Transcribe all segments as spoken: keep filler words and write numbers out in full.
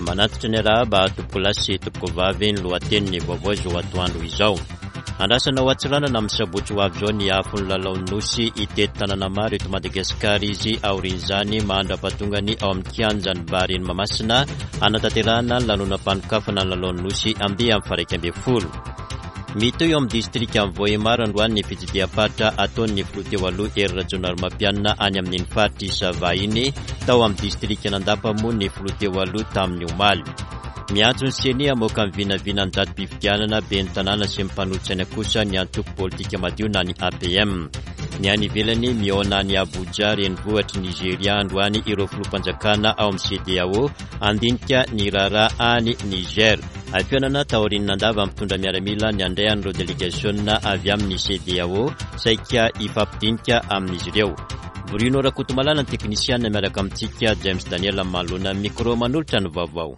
manatitra ny arahaba topolasy topovavy ny lohateniny vaovao zao atoandro izao. Andrasana ho atsiranana amin'ny sabotsy ho avy zao ny afon'ny lalaon'Nosy itety tanàna maro eto Madagasikara izy aorin'izany mandra-patongany ao amin'ny kianjany Bareny Mamasina anatanterahana ny lanonam-panokafana ny lalaon'Nosy amby amin'ny faraika amby folo. Mito eo amin'ny distrika Ambohimaru androany ny fitsidiam-patra ataon'ny filoteo aloha Hery Rajaonarimampianina any amin'ny faritra Savahiny tao amin'ny distrika Nandapa moa ny filoteo aloha tamin'ny omaly. Miantso ny seny amoaka ny vinavina ny datim-pifidianana be ny tanàna sy mimpanolotsaina kosa ny antoko politika madio na ny A P M. Ny any ivelany miona ny Abuja renivohitry Nigeria androany ireo filoham-panjakana ao amin'ny C E D E A O andinika ny raharaha any Niger. Afianana taorinina andava mitondra miaramila ny andray an'ireo delegationna avy amin'ny C E D E A O saika ifampidinika amin'izy ireo. Bruno Rakotomalana ny teknisiana miaraka amintsika James Daniel Malona micro manolotra ny vaovao.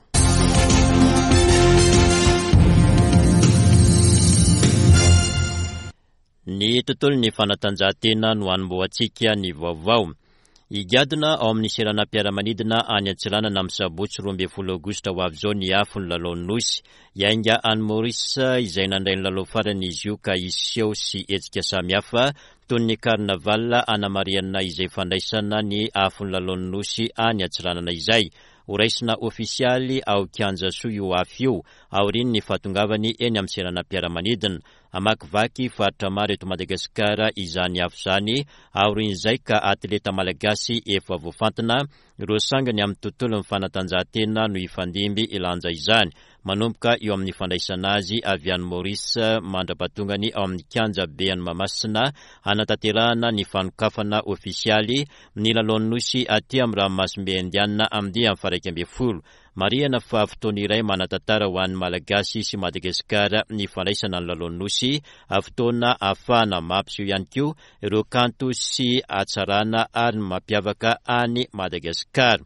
Ny tontolo ny fanatanjahantena no hanomboantsika ny vaovao. Igadona ao amin'ny seranam-piaramanidina any Antsiranana amin'ny sabotsy roa ambin'ny folo aogositra ho avy zao ny afon'ny lalaon'Nosy. Iainga any Maurice izay nandray ny lalao farany izy io ka iseho sy hetsika samihafa toy ny karnaval anamariana izay fandraisana ny afon'ny lalaon'Nosy any Antsiranana izay. Oraisina ofisialy ao Kianjasoa io afy io aoriny ny fatongavany eny amin'ny seranam-piaramanidina. Amakivaky faritra maro eto Madagasikara izany afo zany aorin'izay ka atleta malagasy efa voafantina ireo sangany amin'ny tontolo ny fanatanjahantena no ifandimby ilanja izany. Manomboka eo amin'ny fandraisana azy avy any Maurice mandra-patongany ao amin'ny kianja be any Mamasina anatanterahana ny fanokafana ofisialy ny lalaon'Nosy aty amin'ny ranomasimbe indiana amin'ny amin'ny faraika amby folo. Mariana fa fotoana iray manatantara ho an'ny Malagasy sy Madagasikara ny fandraisana ny lalaon'Nosy fotoana ahafahana mampiseho ihany koa ireo kanto sy atsarana ary mampiavaka any Madagasikara.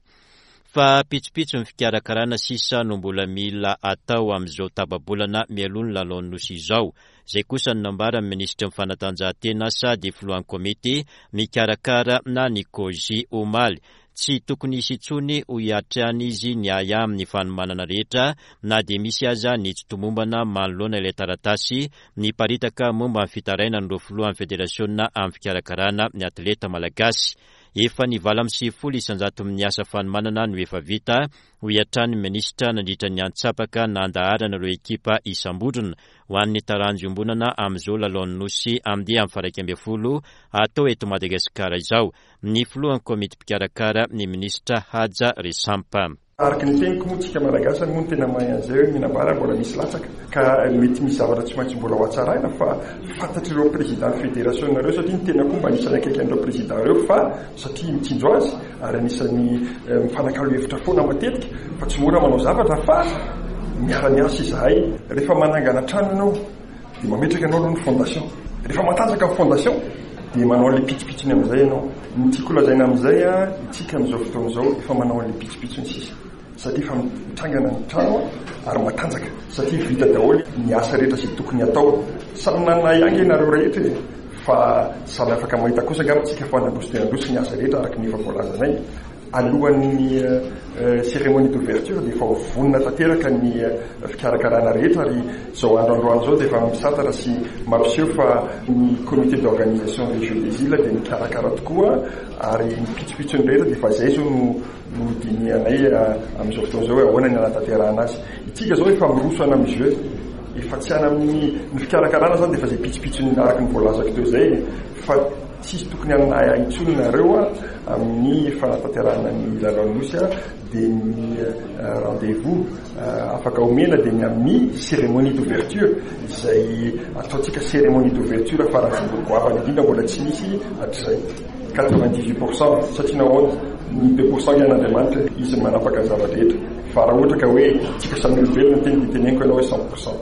Fa pitsopitso ny fikarakarana sisa no mbola mila atao amin'izao tababolana mialohan'ny lalaon'Nosy izao. Zay kosa ny nambara ny ministra ny fanatanjahantena sady filohan'ny komity mikarakara na ny Koji omaly. Tsy tokony hisy intsony ho hiatrany izy ny aya amin'ny fanomanana rehetra na dia misy aza ny tsy tomombana manoloana ilay taratasy ny paritaka momba ny fitaraina n'ireo filohan'ny federasionna amin'ny fikarakarana ny atleta malagasy. Efa ny valo amby sivifolo isanjato amin'ny asa fanomanana no efa vita ho hiatrany ministra nandritra ny antsapaka nandaharana ireo ekipa isambodrona ho an'ny taranjo ombonana amin'izao lalaon'Nosy amin'ny amin'ny faraika amby folo atao eto Madagasikara izao. Ny filohan'ny komity mpikarakara ny ministra Haja Resampa. Araka ny teniko moa tsika malagasy moa tena mahay an'izay minambara mbola misy latsaka ka mety misy zavatra tsy maintsy mbola ho atsaraina fa fantatry ireo président fédération nareo satria ny tena koa mba anisany akaiky an'ireo président ireo fa satria mitsinjo azy ary anisany mifanakalo hevitra foana matetika fa tsy mora manao zavatra fa miara-miasa izahay. Rehefa manangana trano ianao dia mametraka anao aloha ny fondation. Rehefa matanjaka ny fondation dia manao an'ilay pitsopitsony amin'izay ianao. Ny tiako lazaina amin'izay a itsika amin'izao fotoana izao efa manao an'ilay pitsopitsony sisa satria efa mitrangana ny trano ary matanjaka satria vita daholo ny asa rehetra izay tokony atao. Samy nanana ihany ianareo rehetra fa samy afaka mahita kosa angamba tsika fa nandroso dia nandroso ny asa rehetra araka ny efa voalazanay. Alohan'ny cérémonie d'ouverture dia efa vonona tanteraka ny fikarakarana rehetra ary izao androandroany izao dia efa misatara sy mampiseho fa ny comité d'organisation des Jeux des Îles dia mikarakara tokoa ary ny pitsopitsony rehetra dia efa izay zao no no dinianay amin'izao fotoana izao ahoana ny anatanterahana azy. Itsika zao efa mirosana amin'ny jeu efa tsy ana amin'ny ny fikarakarana zany dia efa izay pitsopitsony araka ny voalazako teo izay fa tsisy tokony anay intsony nareo amin'ny fanatanterahana ny lalaon'Nosy dia ny rendez-vous afaka omena dia ny amin'ny cérémonie d'ouverture izay ataontsika cérémonie d'ouverture faran'ny goavana indrindra mbola tsy misy hatr'izay quatre-vingt-dix-huit pour cent satria nahoana ny deux pour cent ian'Andriamanitra izy manapaka ny zava-drehetra fa raha ohatra ka hoe tsika samy olombelona teny diteneniko ianao hoe cent pour cent.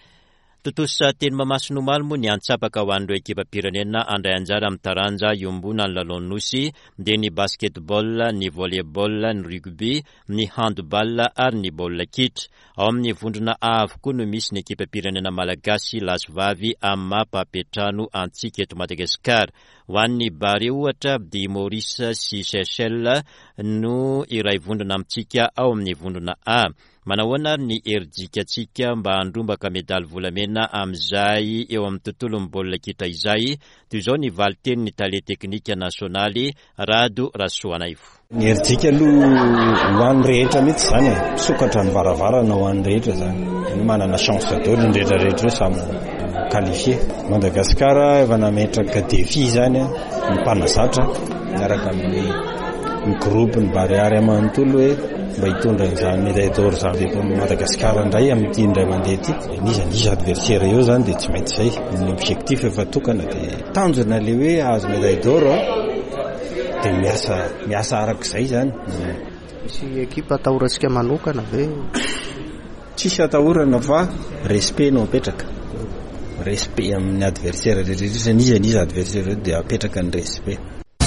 Totosa teny Mamasina omaly moa ny antsapaka ho an'ireo ekipam-pirenena andray anjara amin'ny taranja iombona ny lalaon'Nosy dia ny basketball, ny volleyball, ny rugby, ny handball ary ny baolina kitra. Ao amin'ny vondrona A avokoa no misy ny ekipam-pirenena malagasy lasovavy amin'ny mampapetrano antsika eto Madagasikara. Ho an'ny Barea ohatra dia Maurice sy Seychelles no iray vondrona amintsika ao amin'ny vondrona A. Manahoana ny herijikatsika mba handrombaka medaly volamena amin'izay eo amin'ny tontolo ny baolina kitra izay, toy izao ny valiteny ny tale teknika nasionaly Rado Rasoanaivo. Ny herijika aloha ho an'ny rehetra mihitsy zany e, sokatra ny varavarana ho an'ny rehetra zany. Ny manana chance d'or ny rehetra rehetra samy qualifié. Madagasikara efa nametraka défi zany ny mpanazatra miaraka amin'ny ny groupe ny Bariary amanontolo hoe mba hitondra izany médaille d'or zany eto Madagasikara indray amin'ity indray mandeha ity. Nizan'iza adversaire eo zany dia tsy maintsy zay. Ny objectif efa tokana dia tanjona le hoe azo médaille d'or dia miasa miasa arak'izay zany. Misy ekipa atahorasika manokana ve? Tsisy atahorana fa respect no apetraka. Respect amin'ny adversaire rehetra, nizan'iza adversaire dia apetraka ny respect.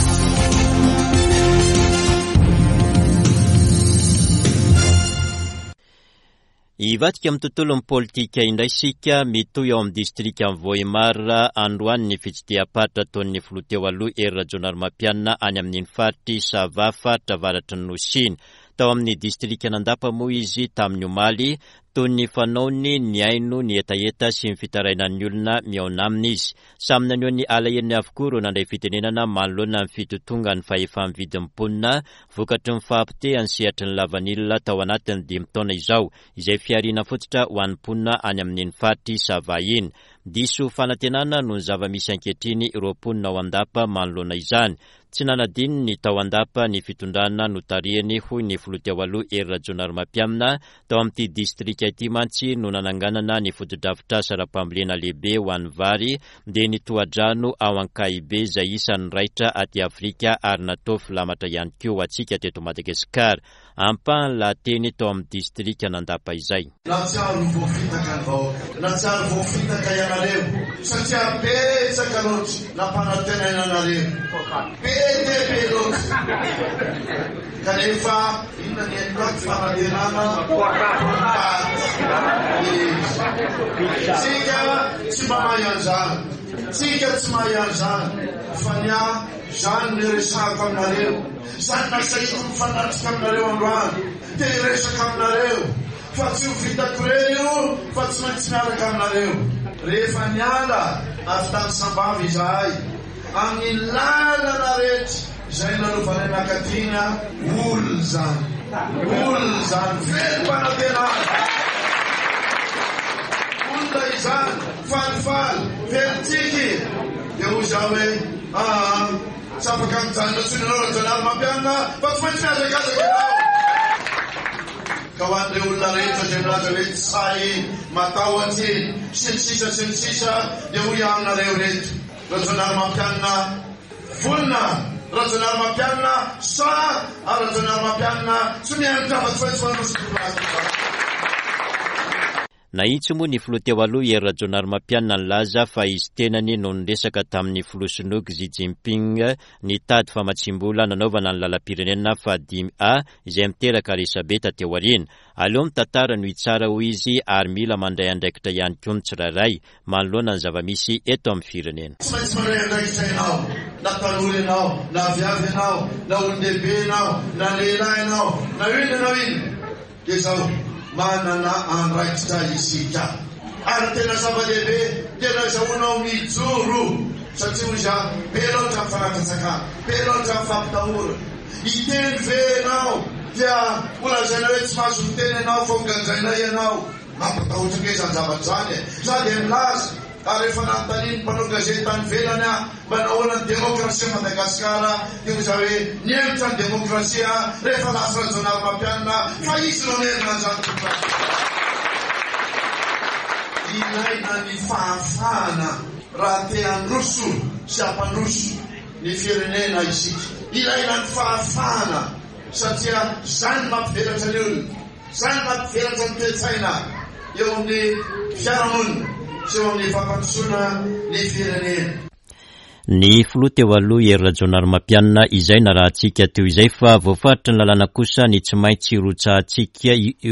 Ivatika amin'ny tontolon'ny politika indray sika mitoy ao amin'ny distrika amin'ny Vohimar androany ny fitsidiham-patra taon'ny filoha teo aloha Hery Rajaonarimampianina any amin'ny faritry Sava faritra avaratry ny Nosiny. Tao amin'ny distrika Nandapa moa izy tamin'ny omaly toy ny fanaony ny aino ny etaeta sy ny fitaraina ny olona miaona aminy izy. Samy naneo ny alaheny avokoa ireo nandray fitenenana manoloana ny fitotonga ny fahefa vidin'ny mponina vokatry ny fahampite any sehatry ny lavanilina tao anatiny dimy taona izao, izay fiarina fototra ho an'ny mponina any amin'ny faritry Sava iny. Diso fanantenana no ny zava-misy ankehitriny ireo mponina ao Andapa manoloana izany. Tsy nanadiny ny tao Andapa ny fitondrana notarihany hoy ny filoha teo aloha Hery Rajaonarimampianina tao amin'ity distrika ity mantsy no nananganana ny foto-dravitra saram-pambolena lehibe ho an'ny vary dia ny tohadrano ao Ankaibe izay isan'ny raitra aty Afrika ary natao filamatra ihany koa atsika teto Madagasikara. Ampahany lahateny tao amin'ny distrika Nandapa izay. Natsiaro voafitaka ny vahoaka, natsiaro voafitaka ianareo, satria betsaka loatra nampanantenana anareo. Be dia be loatra. Kanefa inona ny endoaky fanantenana tsika tsy mba mahay an'izany, tsika tsy mahay an'izany, fa ny ahy zany ny resako aminareo, zany nasaiko mifanatrika aminareo androany, dia hiresaka aminareo, fa tsy ho vitako reo fa tsy maintsy miaraka aminareo. Rehefa niala avy tamin'ny sambavy izahay amin'ny lalana rehetra izay nalovana miakatiana olona zany, olona zany felim-panantenana, olona izany falifaly velitiky dia ho zaho hoe ah tsy afaka mijanona tsony anao Rajaonarimampianina fa tsy maintsy miazakazaka ianao. Ka ho an'ireo olona rehetra izay milaza hoe tsy say matahotra sy ny sisa sy ny sisa dia ho iaminareo reto Rajaonarimampianina volona, Rajaonarimampianina sa ary Rajaonarimampianina tsy miandrava tsy maintsy manosy. Nahitsy moa ny filoha teo aloha Hery Rajaonarimampianina nilaza fa izy tenany no niresaka tamin'ny filoha sinoky Xi Jinping ny tady famatsimbola nanaovana ny lalam-pirenena fahadimy A izay miteraka resabe teo aoriana. Aleo mitantara no hitsara ho izy ary mila mandray andraikitra ihany koa ny tsirairay manoloana ny zava-misy eto amin'ny firenena. Tsy maintsy mandray andraikitra ianao, na tanora ianao, na viavy ianao, na olon-dehibe ianao, na lehilahy ianao, na ino ianao ino. Dia izao manana andraikitra isika. Ary tena zava-dehibe dia nazahoanao mijoro satria hoy za be loatra mifanakatsaka, be loatra mifampitahora. Hiteny ve ianao dia olazaina hoe tsy mahazo miteny ianao fa miganjainay ianao. Mampatahotra ke izany zavatra izany e. Za dia milaza ary rehefa nanontaniany mpanao gazety any ivelany aho mba nahoana ny demokrasia Madagasikara dia hoy za hoe niemitra ny demokrasia rehefa lasa Rajaonarimampianina fa izy no nerina an'izany demokrasia. Ilaina ny fahafahana raha te handroso sy hampandroso ny firenena isika. Ilaina ny fahafahana satria zany mampivelatra ny olona, zany mampivelatra ny toe-tsaina eo amin'ny fiarahamonina sy eo amin'ny fampandrosoana ny firenena. Ny filoha teo aloha Hery Rajaonarimampianina izay na raha antsika teo izay fa voafaritra ny lalàna kosa ny tsy maintsy irotsahantsika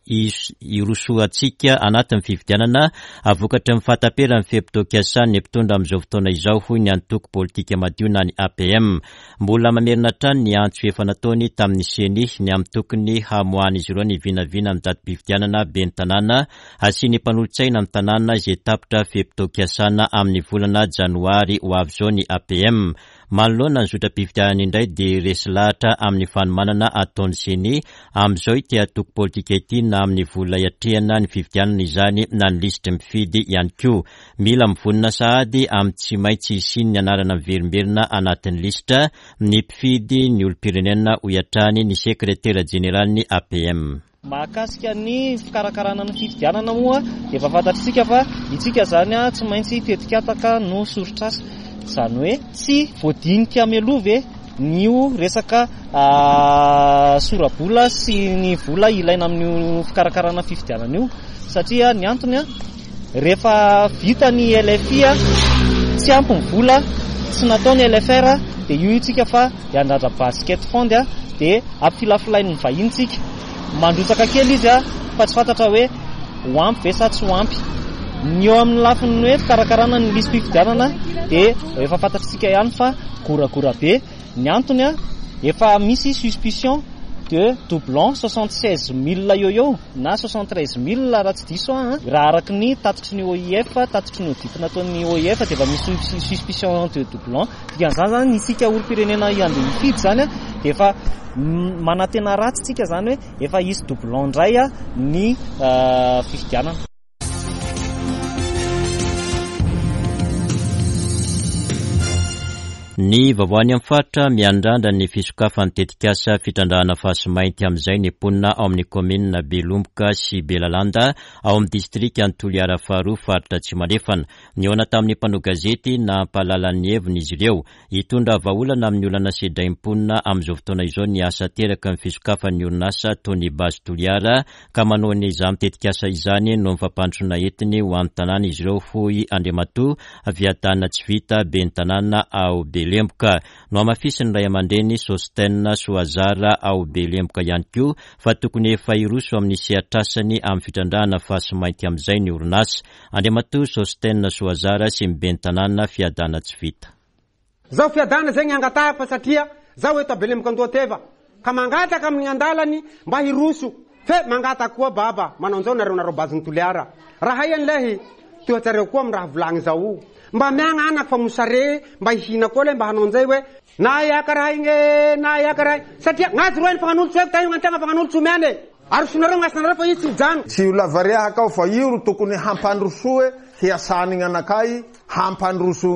irosoantsika anatin'ny fifidianana avokatra ny fatapera ny fepitokasany ny mpitondra amin'izao fotoana izao hoy ny antoko politika madio na ny A P M. Mbola mamerina trano ny antso efa nataony tamin'ny seny ny amin'ny tokony hamohan'izy ireo ny vinavina amin'ny datim-pifidianana ben'ny tanàna asiany mpanolotsaina amin'ny tanàna izay tapitra fepitokasana amin'ny volana janoary ho avy zao ny A P M. Manoloana ny zotra-pifidianana indray dia resy lahatra amin'ny fanomanana ataony seny amin'izao ity antoko politika ity na amin'ny vola iatrehana ny fifidianana izany na ny lisitry mifidy ihany koa. Mila mivonina sahady amin'ny tsy maintsy isiny ny anarana miverimberina anatin'ny lisitra ny mpifidy ny olom-pirenena ho iatrahany ny sekretera jeneraliny A P M. Mahakasika ny fikarakarana ny fifidianana moa efa fantatritsika fa itsika zany tsy maintsy tetikataka no sorotrasa, zany hoe tsy voadinika mialova nio resaka sorabola sy ny vola ilaina amin'ny fikarakarana fifidianana io, satria ny antony rehefa vita ny L F I tsy ampy ny vola tsy nataony L F R dia io itsika fa iandrandra basket fond dia ampifilafilainy ny vahintsika mandrotsaka kely izy fa tsy fantatra hoe ho ampy ve sa tsy ho ampy. Ny eo amin'ny lafiny hoe fikarakarana ny lisy fifidianana dia efa fantatritsika ihany fa goragora be. Ny antony efa misy suspicion de doublon soixante-seize mille eo eo na soixante-treize mille raha tsy diso raha araky ny tatitry ny O I F tatitry ny audit nataon'ny O I F dia efa misy suspicion de doublon. Dikan'izany zany isika olom-pirenena andeha hifidy zany dia efa manantena ratsy tsika zany hoe efa isy doublon indray ny fifidianana. Ny vaovany amin'ny faritra miandrandra ny fisokafan'ny tetikasa fitandrahana fahasimainty amin'izay ny mponina ao amin'ny komina Belomboka sy Belalanda ao amin'ny distrika ny Toliara faharoa faritra Tsimalefana. Niona tamin'ny mpanao gazety na mpahalalan'ny heviny izy ireo hitondra vahaolana amin'ny olana sedray mponina amin'izao fotoana izao ny asa teraka ny fisokafan'ny orinasa Tony Basy Toliara ka manao ny izany tetikasa izany no mifampandrosona entiny ho amin'ny tanàna izy ireo hoy Andriamatoa viadana tsy vita ben'ny tanàna ao Belemboka. No amafisiny ray aman-dreny Sostena Soazara ao Belemboka ihany koa fa tokony efa iroso amin'ny sehatrasany amin'ny fitrandrahana fahasimainty amin'izay ny orinasa. Andriamatoa Sostena Soazara sy ben'ny tanàna fiadana tsy vita. Zao fiadana zay angatahako satria zao eto Belemboka Andohateva ka mangataka amin'ny andalany mba hiroso fe mangataka koa baba manao an'izao nareo nareo baziny Toliara raha ian'lehy toatsareo koa amin'ny raha volagny zao mba miagna anak fa mosare mba ihina koa le mba hanao an'izay hoe na iaka raha igny na iaka raha satria gn'azy roa ny fagnan'olo tsy haiko taio gn'antegna fagnan'olo tsy omeany arosonareo gn'asanareo fa izy tsy hijano tsy ho lavariahaka ao fa io ro tokony hampandrosoe hiasany gn'anakay hampandroso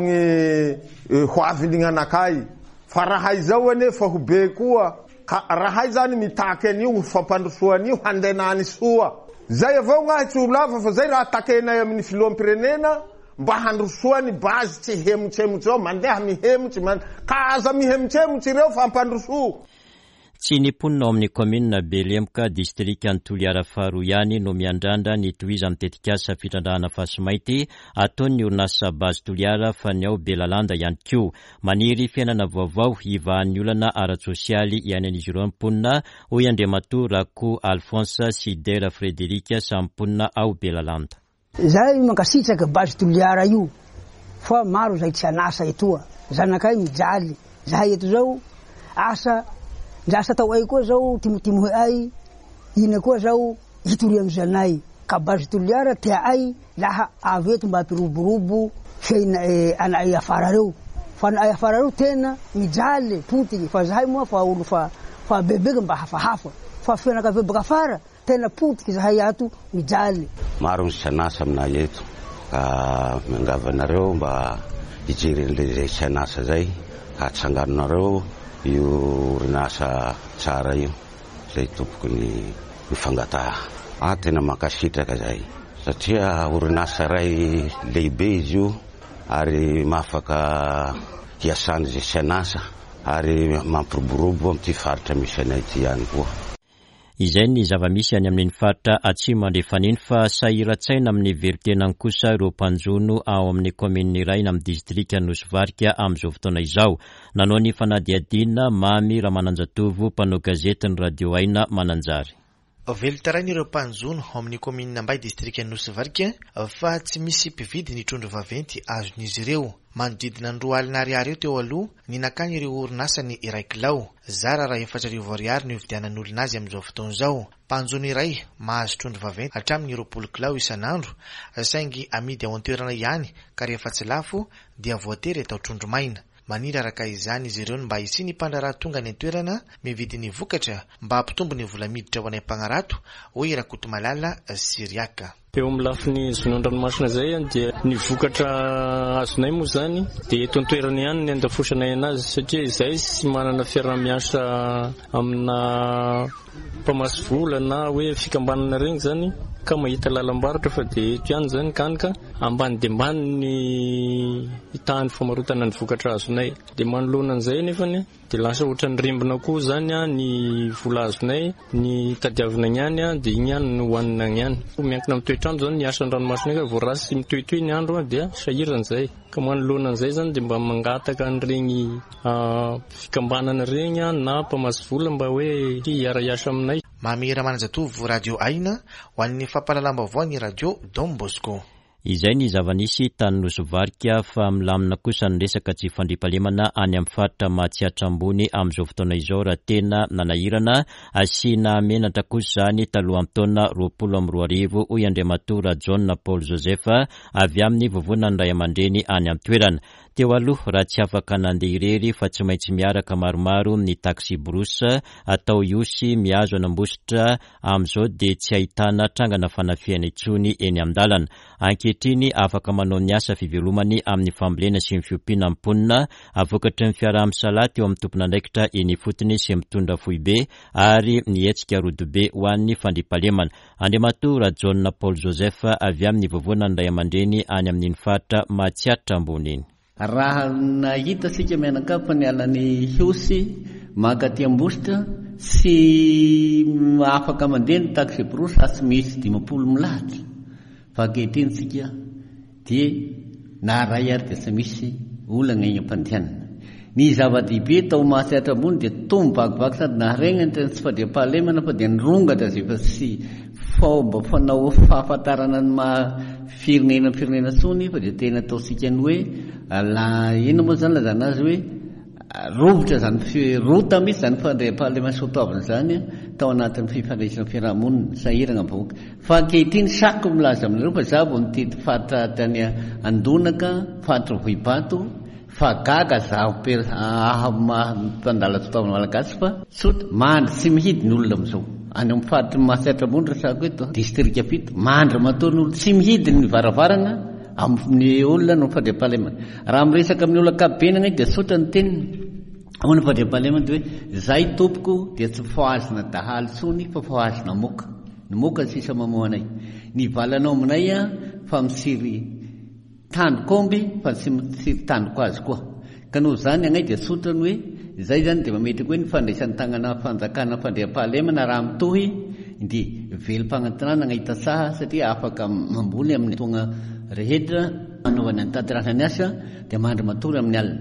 gny hoaviny gn'anakay fa raha izao ane fa ho be koa ka raha zany mitaky an'io fampandrosoan'io handenany soa zay avao gn'ahy tsy ho lava fa zay raha takenay amin'ny filoham-pirenena mba handrosoany bazy tsy hemotshemotsy ao mandeha mihemotsy ka aza mihemotshemotsy ireo fa hampandroso. Tsy niponina ao amin'ny komina Belemboka distrika ny Toliara faharoa ihany no miandrandra ny tohiza amin'ny tetikasa fitrandrahana fahasimainty ataony orinasa Basy Toliara fa ny ao Belalanda ihany koa. Maniry fiainana vaovao hivahan'ny olana ara-tsosialy iainan'izy ireo mponina hoy Andriamatoa Rako Alphonse Sidera Frederika samy mponina ao Belalanda. Zay mankasitraka Basy Toliara io fa maro zay tsy anasa etoa zanakay mijaly zahay eto zao asa ndrasa tao ay koa zao timotimohy ay ina koa zao hitory amin'ny zanay ka Basy Toliara tia ay laha avy eto mba hampiroborobo feina ana ay afara reo fa ana ay afara reo tena mijaly potiky fa zahay moa fa olo fa fa bebeka mba hafahafa fa fianakavy baka afara tena potiky zahay ato mijaly. Maro sy anasa aminay eto ka miangavanareo mba hijeren'le sy anasa zay ka hatsanganonareo io orinasa tsara io zay tompoky ny mifangataha. Ah tena mankasitraka zay satria orinasa ray lehibe izy io ary mafaka hiasany zay sy anasa ary mampiroborobo amin'ity faritra misy anay ity ihany koa. Izay ny zava-misy any amin'ny faritra atsimo andrefaniny fa sahiratsaina amin'ny veritenany kosa ireo mpanjono ao amin'ny komini iray amin'ny distrika Nosvarika amin'izao fotoana izao. Nanao ny fanadihadina Mamy Ramananjatovo mpanao gazetiny Radio Aina Mananjary. Velotarainy ireo mpanjono amin'ny komina Ambay distrikta Nosy-Varika fa tsy misy mpividy ny trondro vaventy azon'izy ireo. Manodidina ny roa alina ariary eo teo aloha ny nakany ireo orinasa ny iray kilao. Zara raha efatra arivo ariary ny hividianan'olona azy amin'izao fotoana izao. Mpanjono iray mahazo trondro vaventy hatramin'ny roapolo kilao isan'andro, saingy amidy ao an-toerana ihany ka rehefa tsy lafo dia voatery atao trondro maina. Maniry araka izany izy ireo mba hisiany mpandraraha tonga ny an-toerana mividy ny vokatra mba hampitombo ny vola miditra ho anay Mpagnarato, hoy Rakoto Malala Siriaka. Eo amin'ny lafiny zonon-dranomasina zay dia ny vokatra azonay moa zany dia eto an-toerana ihany ny andafosanay anazy, satria izay sy manana fiara-miasa amina mpamasy vola na hoe fikambanana regny zany ka mahita lalam-barotra fa dia eto ihany zany kanika ambany dia ambany ny hitahany famarotana ny vokatra azonay. Dia manoloana an'izay nefany dia lasa ohatra ny rimbona koa zany ny vola azonay, ny tadiavina ihany dia igny ihany no hohanina ihany. Miankina amin'ny toetrandro zany ny asan'ny ranomasina ka voarasy mitohitohy ny andro dia sahirana izay. Ka manoloana an'izay zany dia mba mangataka an'iregny fikambanana regny na mpamasy vola mba hoe hiara-iasa aminay. Mamira Manajatovo Radio Aina ho an'ny fampahalalam-baovao ny Radio Don Bosco. Izay ny zava-nisy tany Nosy-Varika fa milamina kosa ny resaka tsy fandriampahalemana any amin'ny faritra Mahatsiatra ambony amin'izao fotoana izao raha tena nanahirana asiana menatra kosa zany taloha amin'ny taona roapolo amby roa arivo, hoy Andriamatora John Paul Joseph avy amin'ny vovonany Ray aman-dreny any amin'ny toerana. Teo aloha raha tsy afaka nandeha irery fa tsy maintsy miaraka maromaro ny taxi brousse atao iosy miazo anambositra amin'izao dia tsy ahitana trangana fanafiana intsony eny am-dalana. Ankehitriny afaka manao ny asa fivelomany amin'ny fambolena sy ny fiompiana amponina avokatry ny fiaraha-misalà teo amin'ny tompon'andraikitra eny fotony sy mitondra foibe ary mihetsika rodobe ho an'ny fandriampahalemana. Andriamatora John Paul Joseph avy amin'ny vovonany Ray aman-dreny any amin'ny faritra Mahatsiatra ambony eny. Raha nahita sika mianakapa ny alany hiosy makaty ambositra sy afaka mandeha ny taxi brousse asy misy dimapolo milahatra fa ankehitriny sika dia na ray ary dia tsy misy olana eny am-pandehanana. Ny zava-dehibe tao Mahatsiatra ambony dia tombo vakivaky sady na regny ny tsy fandriampahalemana fa dia nirongatra zay fa sy fomba fanao fahafantarana ny maha-firenena firenena tsony fa dia tena ataosika ny hoe la ino moa zany lazana azy hoe rovotra zany rota misy zany fandriampahalemana sotoavana zany tao anatin'ny fifandraisana fiarahamonina sahirana vahoaka. Fa ankehitriny sako milaza aminareo fa za vao nitety fatra tany Andonaka, fatra Vohibato fa gaga za mpandala sotoavana malagasy fa sota mandry tsy mihidy ny olona amin'izao. Any amin'ny fatra Mahatsiatra ambony resako eto distrika fito mandry matoa ny olona tsy mihidy ny varavarana amin'ny olona no fandriampahalemana. Raha miresaka amin'ny olona akabenana dia sotra ny teniny ao ny fandriampahalemana dia hoe zay tompoko dia tsy foazina dahaly tsony fa foazina moka. Ny moka sisa mamoanay. Ny valanao aminay fa misiry tandrokomby fa tsy misiry tandroko azy koa. Ka noho zany anay dia sotra ny hoe zay zany dia mametry hoe ny fandraisan'ny tagnana fanjakana fandriampahalemana raha mitohy dia velim-pagnantinana agnahita saha satria afaka mamboly amin'ny tonga rehetra anaovany ny tanterana ny asa dia mandry matory amin'ny alina.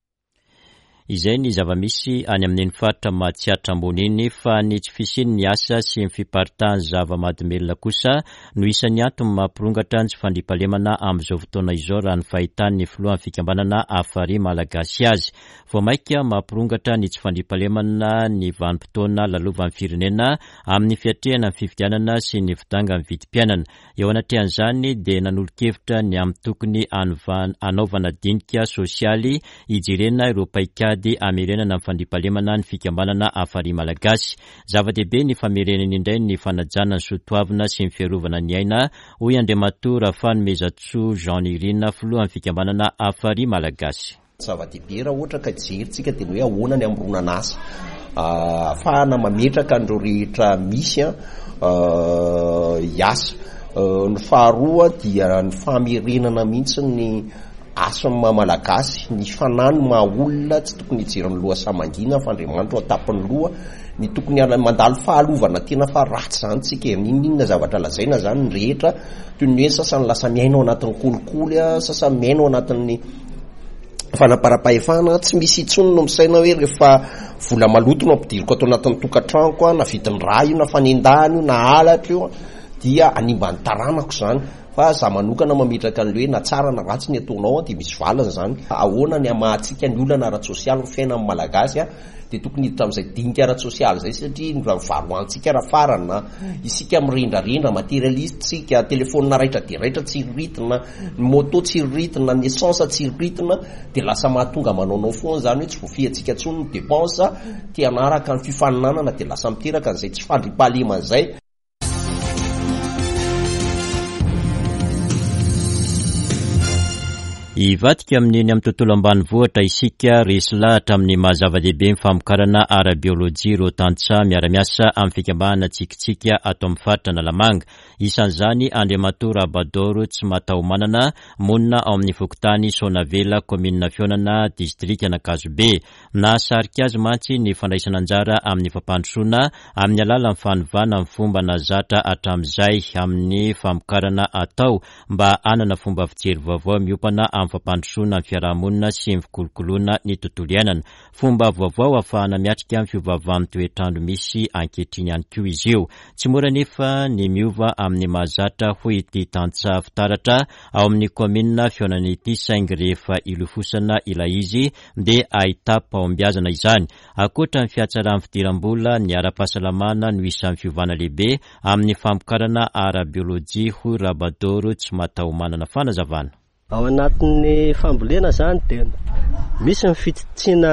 Izay ny zava-misy any amin'ny faritra Mahatsiatra ambony eny fa ny tsy fisiany ny asa sy ny fiparitahany zava-mahadomelona kosa no isan'ny antony mampirongatra ny tsy fandriampahalemana amin'izao fotoana izao raha ny fahitany ny filohan'ny fikambanana Afary Malagasy azy. Vao maika mampirongatra ny tsy fandriampahalemana ny vanim-potoana lalovan'ny firenena amin'ny fiatrehana ny fifidianana sy ny vidanga ny vidim-piainana. Eo anatrehan'izany dia nanolo-kevitra ny amin'ny tokony anaovana dinika sosialy ijerena ireo paikady amerenana amin'ny fandriampahalemana ny fikambanana Afary Malagasy. Zava-dehibe ny famerenany indray ny fanajana ny soatoavina sy ny fiarovana ny aina, hoy Andriamatora Fanomezatsoa Jean Irina filohan'ny fikambanana Afary Malagasy. Zava-dehibe raha ohatra ka jerintsika dia hoe ahoana ny ambronana asa ahafahana mametraka andreo rehetra misy hiasa. Ny faharoa dia ny famerenana mihitsy ny asa malagasy, ny fanany maha-olona tsy tokony hijerany loha samangina fa Andriamanitra atapany loha, ny tokony mandalo fahalovana tena fa ratsy zany tsika inona zavatra lazaina zany ny rehetra toy ny hoe sasany lasa miaina ao anatin'ny kolikoly, sasany miaina ao anatin'ny Fanaparapaefana tsy misy itsony no misaina hoe rehefa vola maloto no ampidiriko ato anatin'ny tokantranoko na vidin'ny raha io na fanendahany io na alatra io dia animba ny taranako zany. Fa za manokana mametraka an'le hoe na tsara na ratsy ny ataonao dia misy valany zany. Ahoana ny amahantsika ny olana ara-tsosialy ny fiaina amin'ny malagasy dia tokony hiditra amin'izay dinika ara-tsosialy zay satria ny varoantsika raha farana isika mirendrarendra materialistsika, telefonina raitra dia raitra tsy ritina, ny moto tsy ritina, ny essence tsy ritina dia lasa mahatonga manaonao foana zany hoe tsy voafiantsika tsony ny dépense tia anaraka ny fifaninanana dia lasa miteraka an'izay tsy fandriam-pahalemana izay. Ivatika amin'iny amin'ny tontolo ambanivohitra isika resy lahatra amin'ny mahazava-dehibe ny famokarana ara-biolojia ireo tantsaha miara-miasa amin'ny fikambahana tsikitsiky ato amin'ny faritra Analamanga. Isan'izany Andriamatoa Rabadoro tsy matahomanana monina ao amin'ny fokontany Sonavela komina Fionana distrika Anakazobe. Nahasarika azy mantsy ny fandraisana anjara amin'ny fampandrosoana amin'ny alalan'ny fanovana amin'ny fomba nazatra hatramin'izay amin'ny famokarana atao mba hanana fomba fijery vaovao miopana amin'ny fampandrosoana amin'ny fiarahamonina sy ny fikolokoloana ny tontolo iainana. Fomba vaovao ahafahana miatrika amin'ny fiovaovana amin'ny toetrandro misy ankehitriny ihany koa izy io. Tsy mora nefa ny miova amin'ny mahazatra ho ity tantsaha fitaratra ao amin'ny komina Fionana ity saingy rehefa ilofosana ilay izy dia ahita pahombiazana izany. Akoatra ny fiatsaran'ny fidiram-bola ny ara-pahasalamana no isan'ny fiovana lehibe amin'ny famokarana ara-biolojia ho Rabadoro tsy matahomanana fanazavana. Ao anatin'ny fambolena zany dia misy ny fititsiana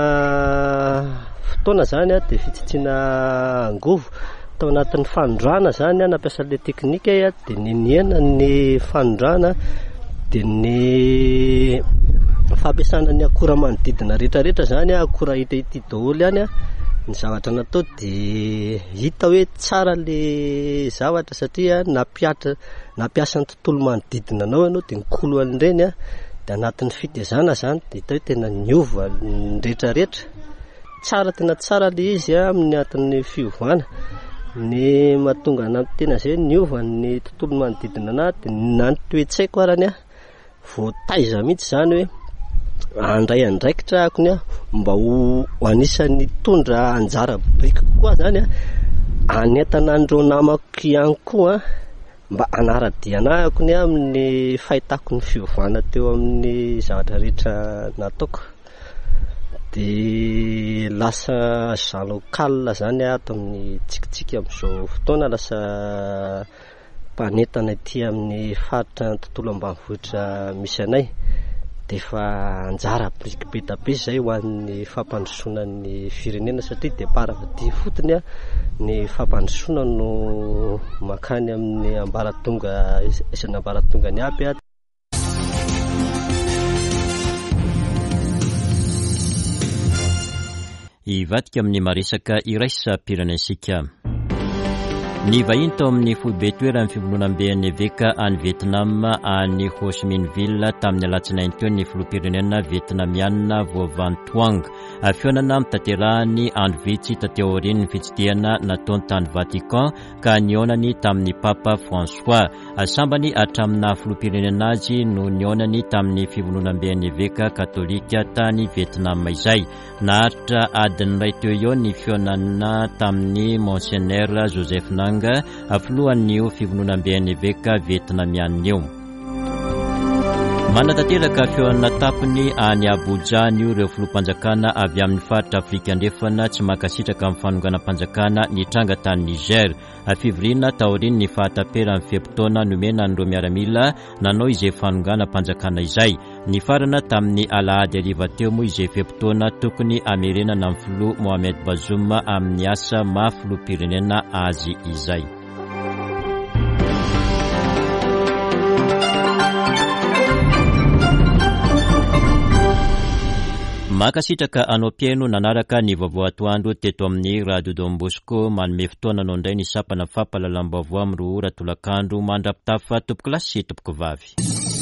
fotoana zany dia fititsiana angovo. Tao anatin'ny fanondrana zany nampiasa le teknika dia niniana ny fanondrana dia ny fampiasana ny akora manodidina rehetrarehetra zany akora hita ity daholo ihany ny zavatra natao dia hita hoe tsara le zavatra satria napiatra nampiasa ny tontolo manodidina anao ianao dia nikolo an'ireny dia anatin'ny fitezana zany dia hita hoe tena niova ny rehetrarehetra. Tsara tena tsara le izy amin'ny atin'ny fiovana. Ny mahatonga anahy tena izay niova ny tontolo manodidina anahy dia na ny toe-tsaiko arany voataiza mihitsy zany hoe andray andraikitra akony mba ho anisan'ny tondra anjara biriky kokoa zany anentana an'ireo namako ihany koa mba anara-diana akony amin'ny fahitako ny fiovana teo amin'ny zavatra rehetra nataoko. Dia lasa zalokala zany ato amin'ny tsikitsiky amin'izao fotoana lasa mpanentana ety amin'ny faritra ny tontolo ambanivohitra misy anay dia efa anjara biriky be da be izay ho an'ny fampandrosoana ny firenena satria dia paravadia fotony ny fampandrosoana no makany amin'ny ambaratonga isan'ny ambaratonga ny aby. Ivatika amin'ny maresaka iraisam-pirenensika. Ny vahiny tao amin'ny foibe toerany fivolonam-bean'ny Eveka any Vietnam any Ho Chi Minh Ville tamin'ny alatsinainy teo ny filoham-pirenena vietnamiana Vo Van Thuong. Fionana mitaterahany andro vitsy tateo aorian'ny fitsidihana nataony tany Vatican ka nionany tamin'ny Papa François. Sambany hatramina filoham-pirenena azy no nionany tamin'ny fivolonam-bean'ny Eveka katolika tany Vietnam izay. Naharitra adiny iray teo eo ny fionana tamin'ny Monseigneur Joseph Nanga filohan'io fivolonam-bean'ny Eveka vietnamiana io. Manatanteraka fionana tapony any Abuja io ireo filoham-panjakana avy amin'ny faritra Afrika andrefana tsy mankasitraka amin'ny fanonganam-panjakana nitranga tany Niger. Fivoriana taoriny ny fahataperan'ny fepitaona nomena an'ireo miaramila nanao izay fanonganam-panjakana izay. Ny farana tamin'ny alahady ariva teo moa izay fepitaona tokony amerenana amin'ny filoha Mohamed Bazoum amin'ny asa maha-filoham-pirenena azy izay. Makasitraka anao pieno nanaraka ny vaovao atoandro teto amin'ny Radio Don Bosco manome fotoana anao indray ny sapana fampahalalam-baovao amin'ny roa ora tolakandro mandrapitafa tompoko lasy tompoko vavy.